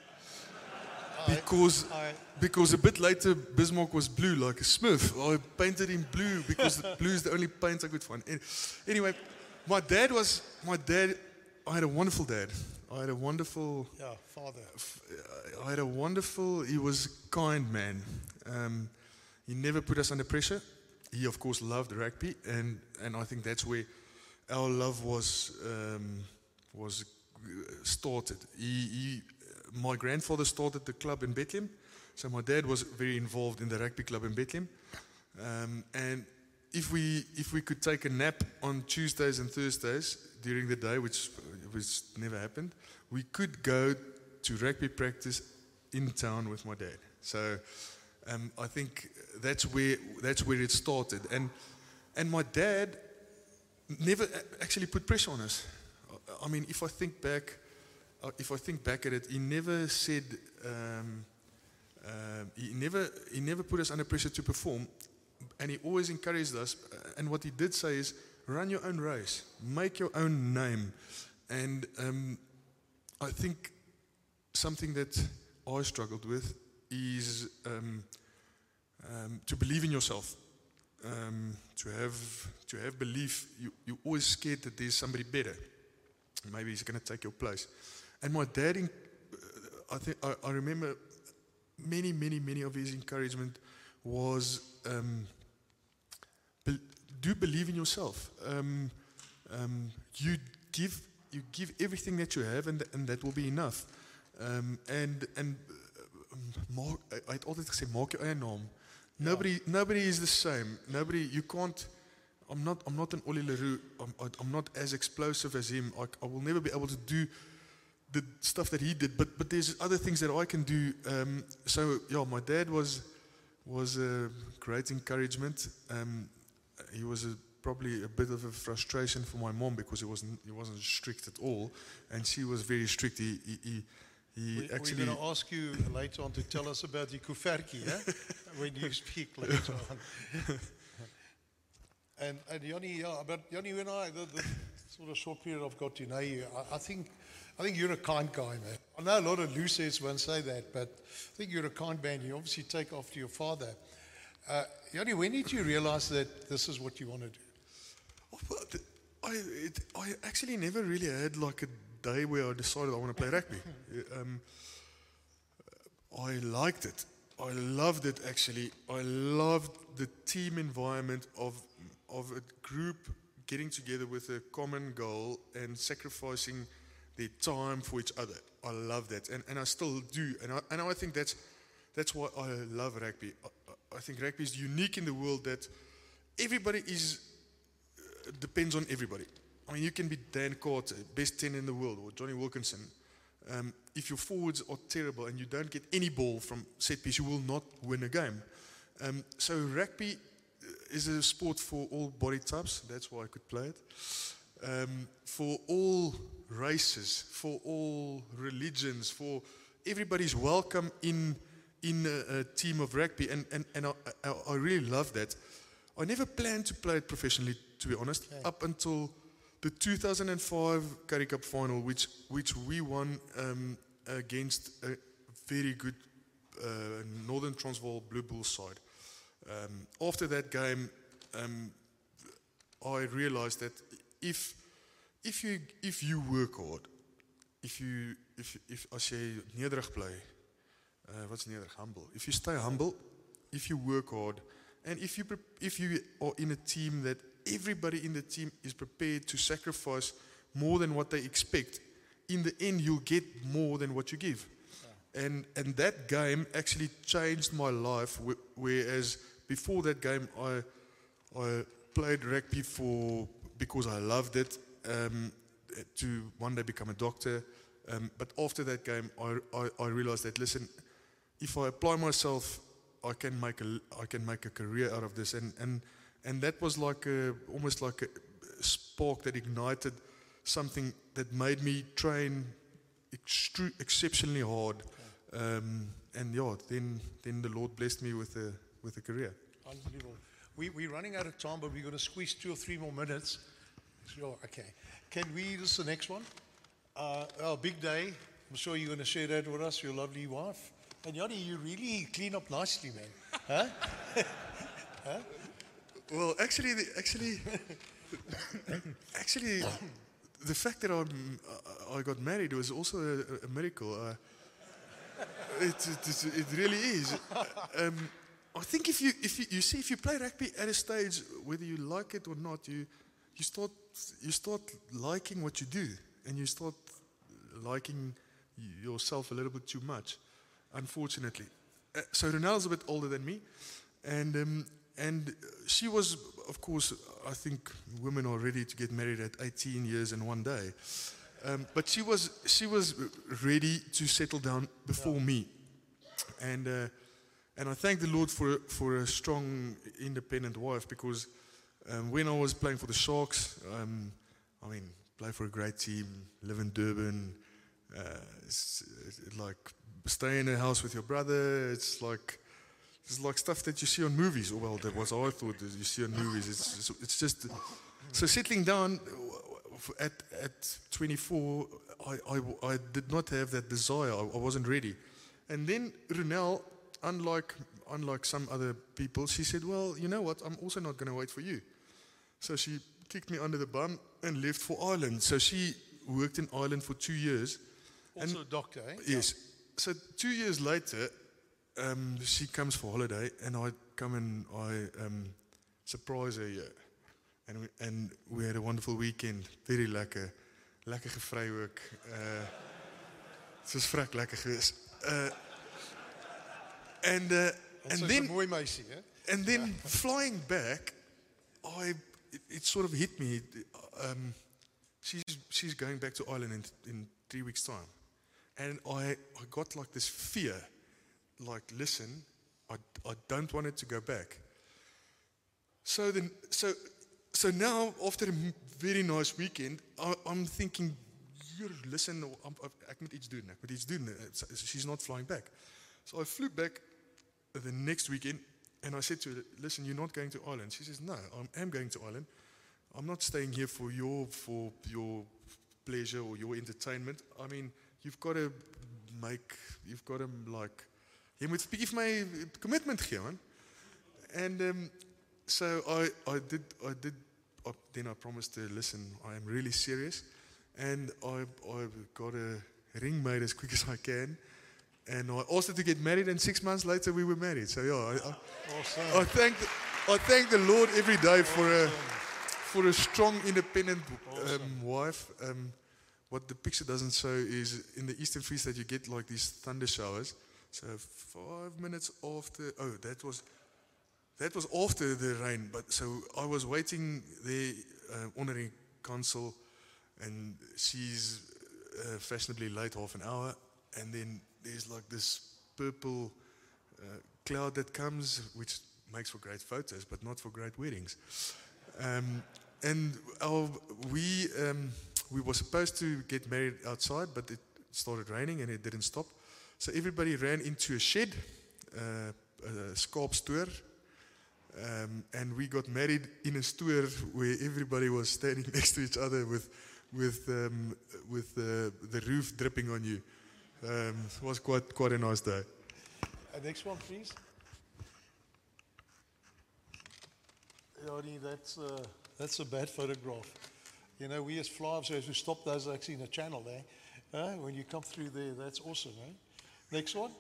Because, I, because a bit later, Bismarck was blue, like a Smith. I painted him blue because the blue is the only paint I could find. Anyway, my dad was, my dad, I had a wonderful dad. I had a wonderful, yeah, father. I had a wonderful, he was a kind man. Um, he never put us under pressure. He, of course, loved rugby, and, and I think that's where our love was, um, was started. He, he My grandfather started the club in Bethlehem, so my dad was very involved in the rugby club in Bethlehem. Um, and if we if we could take a nap on Tuesdays and Thursdays during the day, which which never happened, we could go to rugby practice in town with my dad. So um, I think that's where that's where it started. And and my dad never actually put pressure on us. I mean, if I think back. Uh, if I think back at it, he never said, um, uh, he never he never put us under pressure to perform, and he always encouraged us. Uh, and what he did say is, run your own race, make your own name. And um, I think something that I struggled with is um, um, to believe in yourself, um, to have to have belief. You, you're always scared that there's somebody better. Maybe he's going to take your place. And my dad, I think I, I remember many, many, many of his encouragement was um, be, do believe in yourself. Um, um, you give you give everything that you have, and and that will be enough. Um, and and uh, I had altijd gezegd, maak je eie naam. Nobody yeah. nobody is the same. Nobody you can't. I'm not I'm not an Ollie Leroux. I'm I'm not as explosive as him. I, I will never be able to do the stuff that he did, but but there's other things that I can do. Um, so yeah, my dad was was a great encouragement. Um, he was a, probably a bit of a frustration for my mom because he wasn't he wasn't strict at all, and she was very strict. He he, he, he we, actually. We're going to ask you later on to tell us about the kuvertjie, eh? When you speak later on. and and Yanni, yeah, but Yanni, when I the, the sort of short period I've got to know you, I, I think. I think you're a kind guy, man. I know a lot of losers won't say that, but I think you're a kind man. You obviously take after your father. Uh, Yanni, when did you realize that this is what you want to do? Oh, well, the, I, it, I actually never really had like a day where I decided I want to play rugby. um, I liked it. I loved it, actually. I loved the team environment of, of a group getting together with a common goal and sacrificing their time for each other. I love that, and, and I still do. And I, and I think that's that's why I love rugby. I, I think rugby is unique in the world that everybody is uh, depends on everybody. I mean, you can be Dan Carter, best ten in the world, or Johnny Wilkinson. Um, if your forwards are terrible and you don't get any ball from set piece, you will not win a game. Um, so rugby is a sport for all body types. That's why I could play it. Um, for all races, for all religions, for everybody's welcome in in a, a team of rugby, and and, and I, I, I really love that. I never planned to play it professionally, to be honest, okay. up until the two thousand five Currie Cup final, which which we won um, against a very good uh, Northern Transvaal Blue Bulls side. Um, after that game, um, I realized that if if you if you work hard, if you if if as jy nederig bly, uh, what's nederig? Humble. If you stay humble, if you work hard, and if you if you are in a team that everybody in the team is prepared to sacrifice more than what they expect, in the end you'll get more than what you give. Yeah. And and that game actually changed my life. Whereas before that game, I I played rugby for because I loved it, um, to one day become a doctor. Um, but after that game, I, I I realized that listen, if I apply myself, I can make a I can make a career out of this. And and and that was like a, almost like a spark that ignited something that made me train extre- exceptionally hard. Um, and yeah, then then the Lord blessed me with a with a career. Unbelievable. We, we're running out of time, but we're going to squeeze two or three more minutes. Sure, okay. Can we, this is the next one. Uh, oh, big day. I'm sure you're going to share that with us, your lovely wife. And Yanni, you really clean up nicely, man. Huh? Huh? Well, actually, the, actually, actually, the fact that I'm, I got married was also a, a miracle. Uh, it, it, it really is. Um, I think if you, if you, you see, if you play rugby at a stage, whether you like it or not, you, you start, you start liking what you do, and you start liking yourself a little bit too much, unfortunately. Uh, so Ronel's a bit older than me, and um, and she was, of course, I think women are ready to get married at eighteen years and one day, um, but she was she was ready to settle down before yeah. me, and. Uh, And I thank the Lord for, for a strong, independent wife, because um, when I was playing for the Sharks, um, I mean, play for a great team, live in Durban, uh, it's, it's like stay in a house with your brother. It's like it's like stuff that you see on movies. Or well, that was how I thought that you see on movies. It's it's, it's just so settling down at at twenty-four. I, I I did not have that desire. I, I wasn't ready, and then Ronel. Unlike, unlike some other people, she said, well, you know what, I'm also not going to wait for you. So she kicked me under the bum and left for Ireland. So she worked in Ireland for two years. Also and a doctor, eh? Yes. So two years later, um, she comes for holiday, and I come and I um, surprise her here. And we, and we had a wonderful weekend. Very lekker. Lekker gevry ook. Uh, het was vrek lekker geweest. Uh, And uh, and then meisie, eh? and then yeah. flying back, I it, it sort of hit me. Um, she's she's going back to Ireland in in three weeks' time, and I I got like this fear, like listen, I I don't want it to go back. So then so so now after a very nice weekend, I, I'm thinking, listen, I'm, ek moet iets doen, ek moet iets doen. She's not flying back. So I flew back the next weekend, and I said to her, listen, you're not going to Ireland. She says, no, I am going to Ireland. I'm not staying here for your for your pleasure or your entertainment. I mean, you've got to make, you've got to like, jy moet 'n bietjie vir my commitment gee, man. And um, so I, I did, I did, I, then I promised her, listen, I am really serious, and I, I got a ring made as quick as I can. And I asked her to get married, and six months later we were married. So yeah, I, I, awesome. I thank the, I thank the Lord every day for awesome. a for a strong, independent awesome. um, wife. Um, what the picture doesn't show is in the Eastern Free State you get like these thunder showers. So five minutes after, oh, that was that was after the rain. But so I was waiting there, uh, honoring council, and she's uh, fashionably late, half an hour, and then there's like this purple uh, cloud that comes, which makes for great photos, but not for great weddings. Um, and our, we um, we were supposed to get married outside, but it started raining and it didn't stop. So everybody ran into a shed, uh, a skaap stoer, um, and we got married in a stoer where everybody was standing next to each other with with um, with uh, the roof dripping on you. Um, it was quite quite a nice day. Uh, next one, please. Yoni, that's uh, that's a bad photograph. You know, we as fly-offs have to stop those actually in a channel there. Uh, when you come through there, that's awesome, eh? Next one.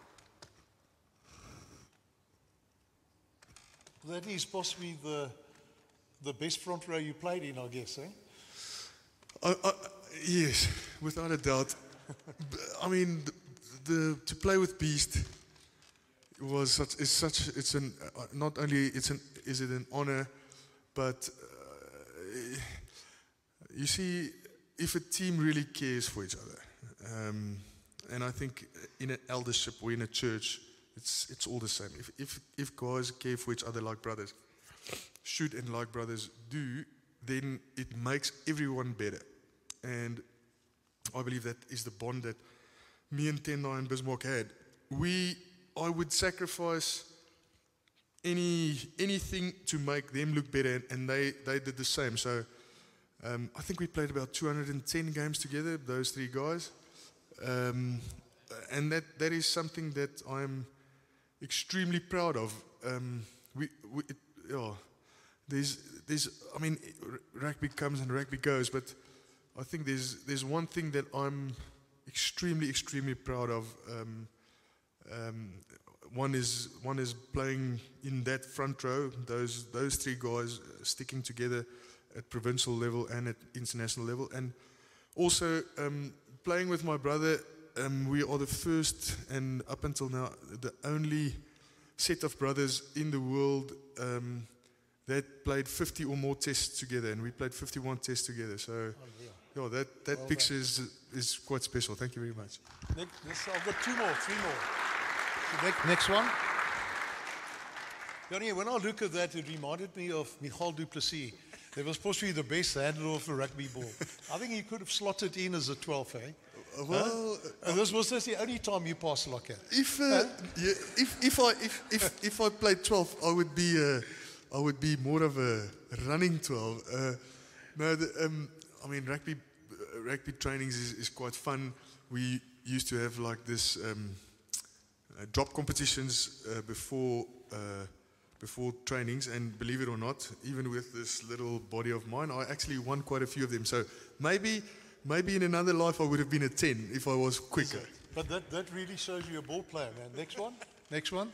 That is possibly the the best front row you played in, I guess, eh? I, I, yes, without a doubt. I mean, the, the to play with Beast was such. It's such. It's an uh, not only it's an is it an honor, but uh, you see, if a team really cares for each other, um, and I think in an eldership or in a church, it's it's all the same. If if if guys care for each other like brothers, should and like brothers do, then it makes everyone better. And I believe that is the bond that me and Tendai and Bismarck had. We, I would sacrifice any anything to make them look better, and they, they did the same. So um, I think we played about two hundred ten games together, those three guys. Um, and that, that is something that I'm extremely proud of. Um, we, we, it, yeah, there's, there's, I mean, rugby comes and rugby goes, but I think there's there's one thing that I'm extremely extremely proud of. Um, um, one is one is playing in that front row. Those those three guys sticking together at provincial level and at international level, and also um, playing with my brother. Um, we are the first and up until now the only set of brothers in the world um, that played fifty or more tests together, and we played fifty-one tests together. So. Oh, yeah. Yeah, that, that well picture is, is quite special. Thank you very much. Next, this, I've got two more, three more. So next, next one. Johnny, when I look at that, it reminded me of Michal du Plessis. They was supposed to be the best handler of a rugby ball. I think he could have slotted in as a twelve, eh? Uh, well, huh? uh, and this was just the only time you passed like that. If, uh, huh? yeah, if, if, I, if, if, if I played twelve, I would be, uh, I would be more of a running twelve. Uh, no, the, um, I mean, rugby, uh, rugby trainings is, is quite fun. We used to have like this um, uh, drop competitions uh, before uh, before trainings, and believe it or not, even with this little body of mine, I actually won quite a few of them. So maybe maybe in another life I would have been a ten if I was quicker. But that, that really shows you a ball player, man. Next one. Next one.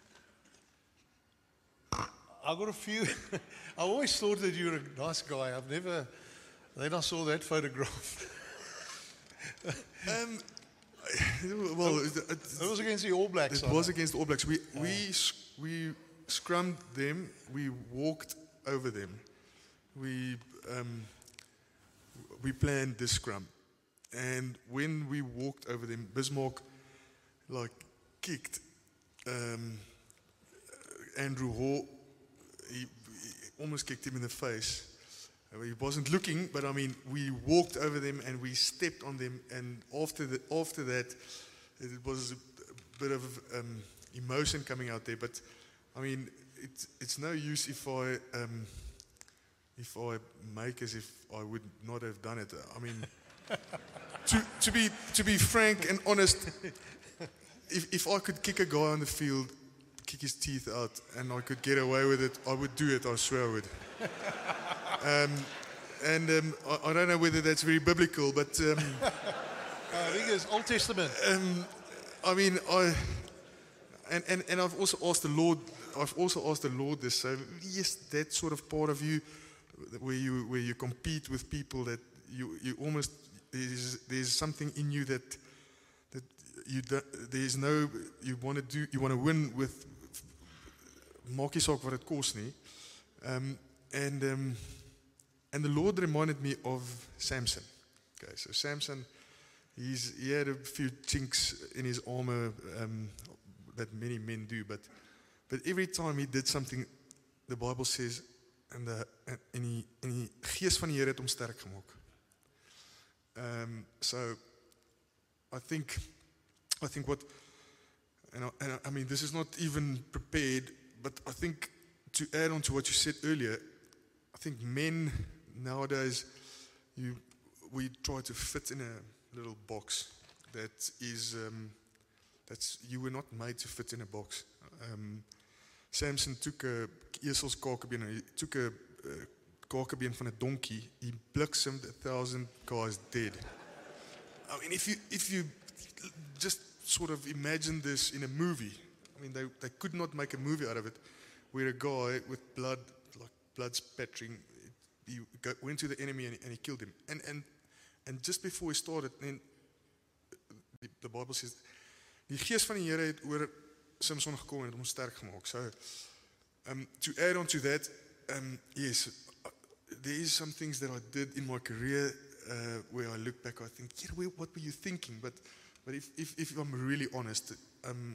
I got a few. I always thought that you were a nice guy. I've never. Then I saw that photograph. um, well, it, it, it was against the All Blacks. It was against the All Blacks. We oh. we we scrummed them. We walked over them. We um, we planned this scrum, and when we walked over them, Bismarck like kicked um, Andrew Hall. He, he almost kicked him in the face. He wasn't looking, but I mean, we walked over them and we stepped on them. And after the, after that, it was a bit of um, emotion coming out there. But I mean, it's it's no use if I um, if I make as if I would not have done it. I mean, to to be to be frank and honest, if if I could kick a guy on the field, kick his teeth out, and I could get away with it, I would do it. I swear I would. Um, and um, I, I don't know whether that's very biblical, but um, I think it's Old Testament. Um, I mean, I and, and and I've also asked the Lord. I've also asked the Lord this. So yes, that sort of part of you, where you where you compete with people that you you almost there's there's something in you that that you don't, there's no you want to do you want to win with maak nie saak wat dit kos nie. Um, and, um, and the Lord reminded me of Samson. Okay, so Samson, he's, he had a few chinks in his armor um, that many men do, but, but every time he did something, the Bible says, en die en die en die gees van die Here het hom sterk gemaak. Um, so I think I think what and I, and I mean this is not even prepared, but I think to add on to what you said earlier, I think men nowadays you we try to fit in a little box that is um, that's you were not made to fit in a box. Um, Samson took a esels kakebeen, he took a, a kakebeen van a donkey, he bliksemed a thousand guys dead. I mean, if you if you just sort of imagine this in a movie, I mean, they they could not make a movie out of it, where a guy with blood, like blood spattering, he go, went to the enemy and, and he killed him. And and and just before he started, then the, the Bible says, die gees van die Here het oor Samson gekom en hom sterk gemaak. So, um, to add on to that, um, yes, uh, there is some things that I did in my career uh, where I look back, I think, yeah, where, what were you thinking? But, but if, if, if I'm really honest, um,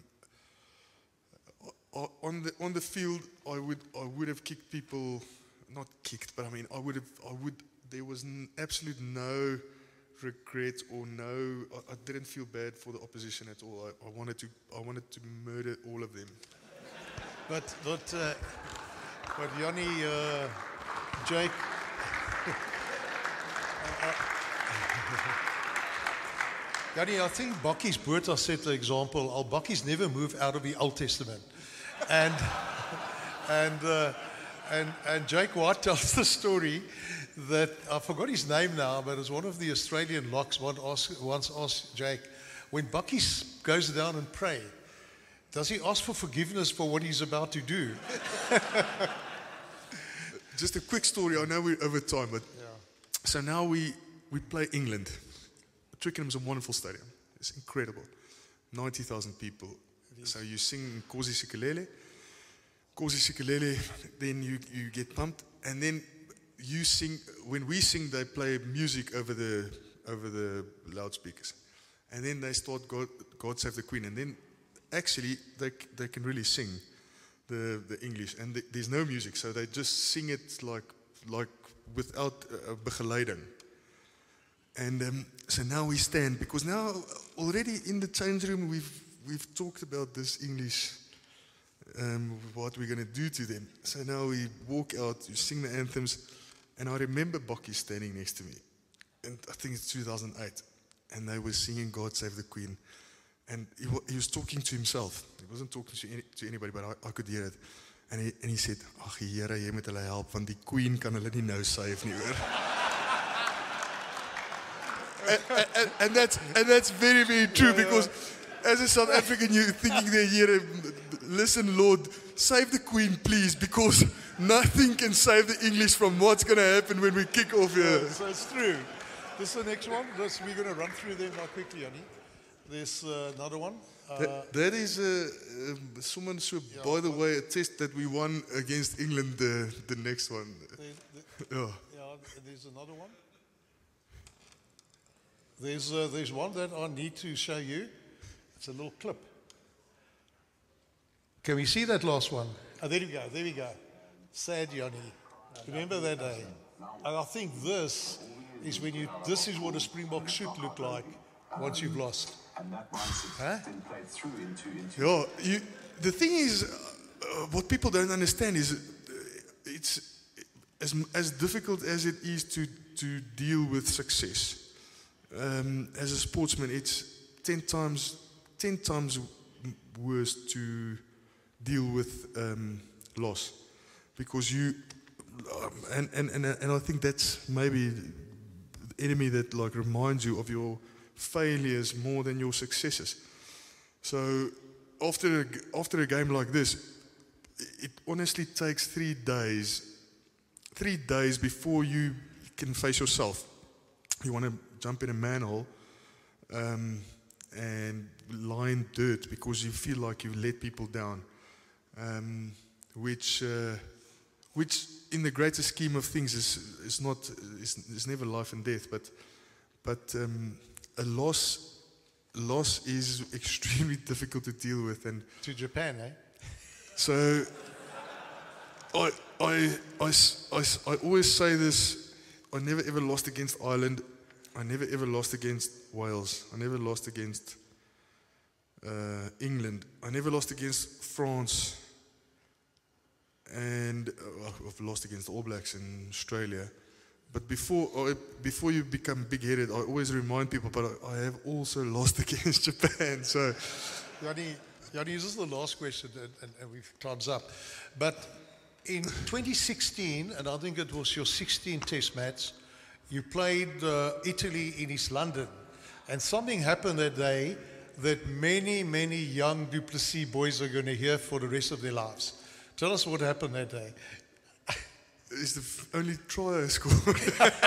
on the on the field, I would I would have kicked people, not kicked, but I mean, I would have I would. There was n- absolute no regret or no, I, I didn't feel bad for the opposition at all. I, I wanted to, I wanted to murder all of them. But, but, uh, but Yanni, uh, Jake, Yanni, I think Bakkies Botha set the example. Al Bakkies never move out of the Old Testament. And, and, uh, and, and Jake White tells the story that, I forgot his name now, but it's one of the Australian locks once asked, once asked Jake, when Bakkies goes down and pray, does he ask for forgiveness for what he's about to do? Just a quick story, I know we're over time, but Yeah. so now we, we play England. Twickenham's a wonderful stadium. It's incredible. ninety thousand people. So you sing Nkosi Sikelele. Nkosi Sikelele, then you, you get pumped, and then you sing, when we sing, they play music over the over the loudspeakers. And then they start God, God Save the Queen. And then actually they they can really sing the, the English. And th- there's no music, so they just sing it like like without uh, begeleiding. And um, so now we stand, because now already in the change room we've we've talked about this English, um, what we're going to do to them. So now we walk out, you sing the anthems, and I remember Bakkie standing next to me, and I think it's two thousand eight, and they were singing God Save the Queen, and he, wa- he was talking to himself. He wasn't talking to, any, to anybody, but I, I could hear it. And he, and he said, ag Here, jy moet hulle help, want die Queen kan hulle nie nou save nie, hoor. and, and, and that's and that's very, very true, yeah, because yeah. As a South African, you're thinking there, here, listen, Lord, save the Queen, please, because nothing can save the English from what's going to happen when we kick off here. Yeah, so it's true. This is the next one. This, we're going to run through them now quickly, Yanni. There's uh, another one. Uh, that, that is uh, um, someone, so yeah, by the way, a test that we won against England, uh, the next one. The, the, yeah. yeah, there's another one. There's, uh, there's one that I need to show you. It's a little clip. Can we see that last one? Oh, there we go, there we go. Sad Yanni. Remember that day? And I think this is when you, this is what a Springbok should look like once you've lost. Huh? Yeah, you, the thing is, uh, what people don't understand is, uh, it's as, as difficult as it is to, to deal with success. Um, as a sportsman, it's ten times, ten times worse to deal with um, loss, because you, um, and, and, and, and I think that's maybe the enemy that like reminds you of your failures more than your successes. So after a, after a game like this, it honestly takes three days, three days before you can face yourself. You want to jump in a manhole um, and lie in dirt because you feel like you let people down. Um, which, uh, which in the greater scheme of things is, is not, is, is never life and death, but, but um, a loss, loss is extremely difficult to deal with. And To Japan, eh? so I, I, I, I, I always say this, I never ever lost against Ireland. I never ever lost against Wales. I never lost against uh, England. I never lost against France. And uh, I've lost against the All Blacks in Australia. But before, uh, before you become big-headed, I always remind people, but I, I have also lost against Japan. So, Yanni, Yanni, this is the last question, and, and, and we've time's up. But in twenty sixteen, and I think it was your sixteenth Test match, you played uh, Italy in East London, and something happened that day that many, many young Du Plessis boys are going to hear for the rest of their lives. Tell us what happened that day. it's the f- only try I scored.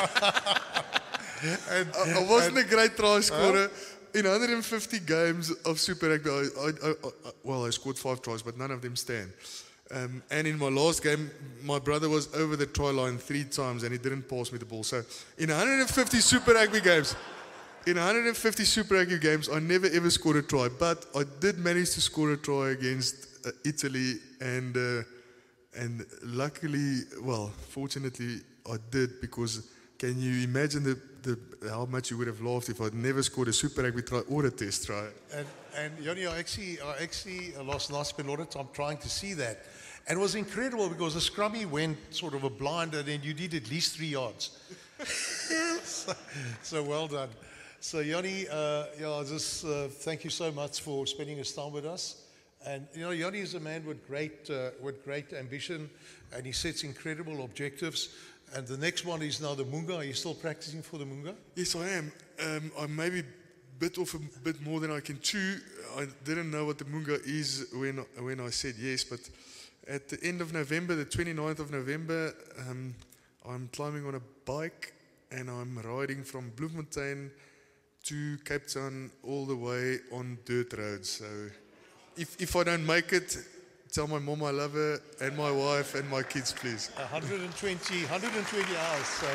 And, I, I wasn't and, a great try scorer. In one hundred fifty games of Super Rugby, I, I, I, I, well, I scored five tries, but none of them stand. Um, and in my last game, my brother was over the try line three times and he didn't pass me the ball. So in one hundred fifty Super Rugby games, in one hundred fifty Super Rugby games, I never ever scored a try. But I did manage to score a try against uh, Italy, and uh, and luckily, well, fortunately, I did, because can you imagine the, the how much you would have laughed if I'd never scored a Super Rugby try or a Test try? and, and Yanni, I actually, I actually uh, last night spent a lot of time trying to see that. And it was incredible because the scrummy went sort of a blind, and then you did at least three yards. so, so well done. So Yanni, uh, yeah, just uh, thank you so much for spending this time with us. And you know, Yanni is a man with great, uh, with great ambition, and he sets incredible objectives. And the next one is now the Munga. Are you still practicing for the Munga? Yes, I am. Um, I maybe bit off a bit more than I can chew. I didn't know what the Munga is when when I said yes, but at the end of November, the twenty-ninth of November, um, I'm climbing on a bike and I'm riding from Bloemfontein to Cape Town all the way on dirt roads. So if if I don't make it, tell my mom I love her, and my wife and my kids, please. one hundred twenty, one hundred twenty hours. So,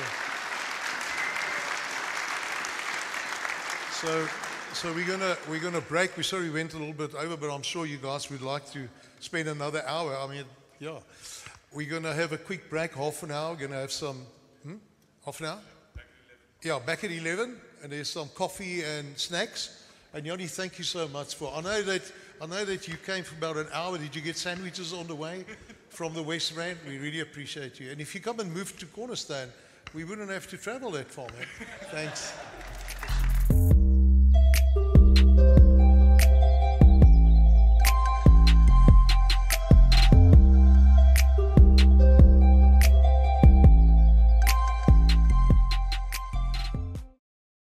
so, so we're gonna we're gonna break. We're sorry we went a little bit over, but I'm sure you guys would like to spend another hour. I mean, yeah, we're gonna have a quick break, half an hour. We're gonna have some hmm? half an hour. Yeah, back at eleven, and there's some coffee and snacks. And Yanni, thank you so much for. I know that I know that you came for about an hour. Did you get sandwiches on the way from the West Rand? We really appreciate you. And if you come and move to Cornerstone, we wouldn't have to travel that far, man. Thanks.